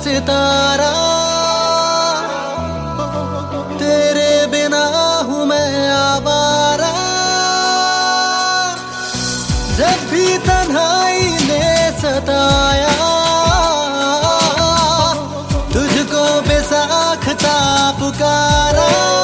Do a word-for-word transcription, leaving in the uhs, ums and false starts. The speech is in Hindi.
सितारा, तेरे बिना हूँ मैं आवारा। जब भी तन्हाई ने सताया, तुझको बेसाख्ता पुकारा।